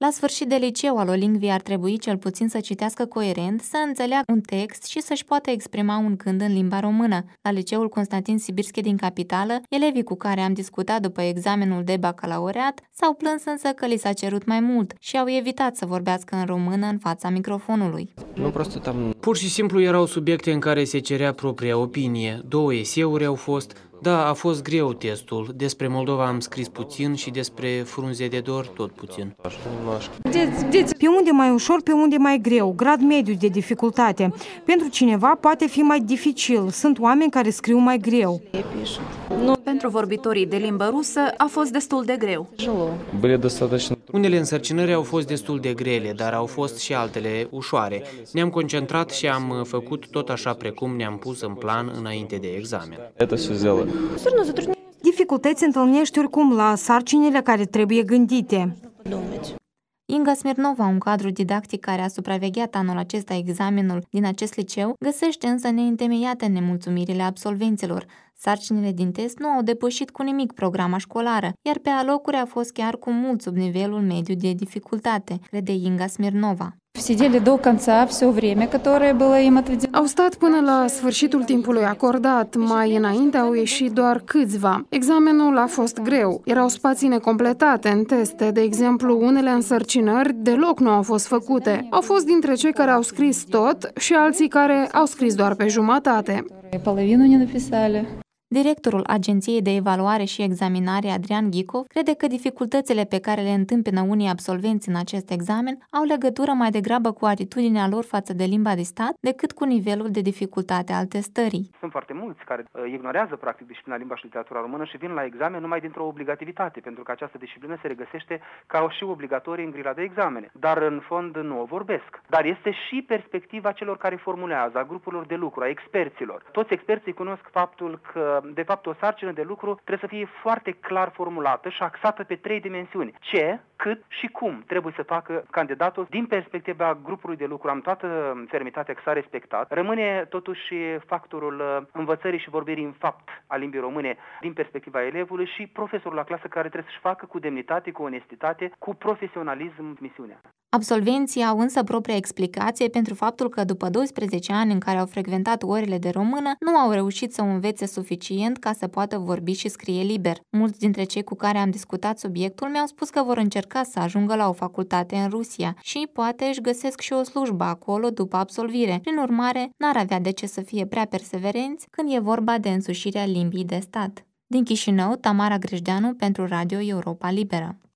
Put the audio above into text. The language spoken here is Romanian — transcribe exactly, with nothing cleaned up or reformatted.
La sfârșit de liceu, alolingvii ar trebui cel puțin să citească coerent, să înțeleagă un text și să-și poată exprima un gând în limba română. La liceul Constantin Sibirski din capitală, elevii cu care am discutat după examenul de bacalaureat s-au plâns însă că li s-a cerut mai mult și au evitat să vorbească în română în fața microfonului. Nu, pur și simplu erau subiecte în care se cerea propria opinie. Două eseuri au fost. Da, a fost greu testul. Despre Moldova am scris puțin și despre frunze de dor tot puțin. Pe unde mai ușor, pe unde mai greu, grad mediu de dificultate. Pentru cineva poate fi mai dificil. Sunt oameni care scriu mai greu. Pentru vorbitorii de limbă rusă a fost destul de greu. Unele însărcinări au fost destul de grele, dar au fost și altele ușoare. Ne-am concentrat și am făcut tot așa precum ne-am pus în plan înainte de examen. Dificultăți întâlnești oricum la sarcinile care trebuie gândite. Inga Smirnova, un cadru didactic care a supravegheat anul acesta examenul din acest liceu, găsește însă neîntemeiate nemulțumirile absolvenților. Sarcinile din test nu au depășit cu nimic programa școlară, iar pe alocuri a fost chiar cu mult sub nivelul mediu de dificultate, crede Inga Smirnova. Au stat până la sfârșitul timpului acordat, mai înainte au ieșit doar câțiva. Examenul a fost greu, erau spații necompletate în teste, de exemplu, unele însărcinări deloc nu au fost făcute. Au fost dintre cei care au scris tot și alții care au scris doar pe jumătate. Directorul Agenției de Evaluare și Examinare, Adrian Ghicov, crede că dificultățile pe care le întâmpină unii absolvenți în acest examen au legătură mai degrabă cu atitudinea lor față de limba de stat decât cu nivelul de dificultate al testării. Sunt foarte mulți care ignorează practic disciplina limba și literatura română și vin la examen numai dintr-o obligativitate, pentru că această disciplină se regăsește ca și obligatorie în grila de examene. Dar în fond nu o vorbesc. Dar este și perspectiva celor care formulează, a grupurilor de lucru, a experților. Toți experții cunosc faptul că de fapt, o sarcină de lucru trebuie să fie foarte clar formulată și axată pe trei dimensiuni. Ce, cât și cum trebuie să facă candidatul din perspectiva grupului de lucru. Am toată fermitatea că s-a respectat. Rămâne totuși factorul învățării și vorbirii în fapt a limbii române din perspectiva elevului și profesorul la clasă care trebuie să-și facă cu demnitate, cu onestitate, cu profesionalism misiunea. Absolvenții au însă propria explicație pentru faptul că după doisprezece ani în care au frecventat orele de română, nu au reușit să o învețe suficient ca să poată vorbi și scrie liber. Mulți dintre cei cu care am discutat subiectul mi-au spus că vor încerca să ajungă la o facultate în Rusia și poate își găsesc și o slujbă acolo după absolvire. Prin urmare, n-ar avea de ce să fie prea perseverenți când e vorba de însușirea limbii de stat. Din Chișinău, Tamara Grejdeanu pentru Radio Europa Liberă.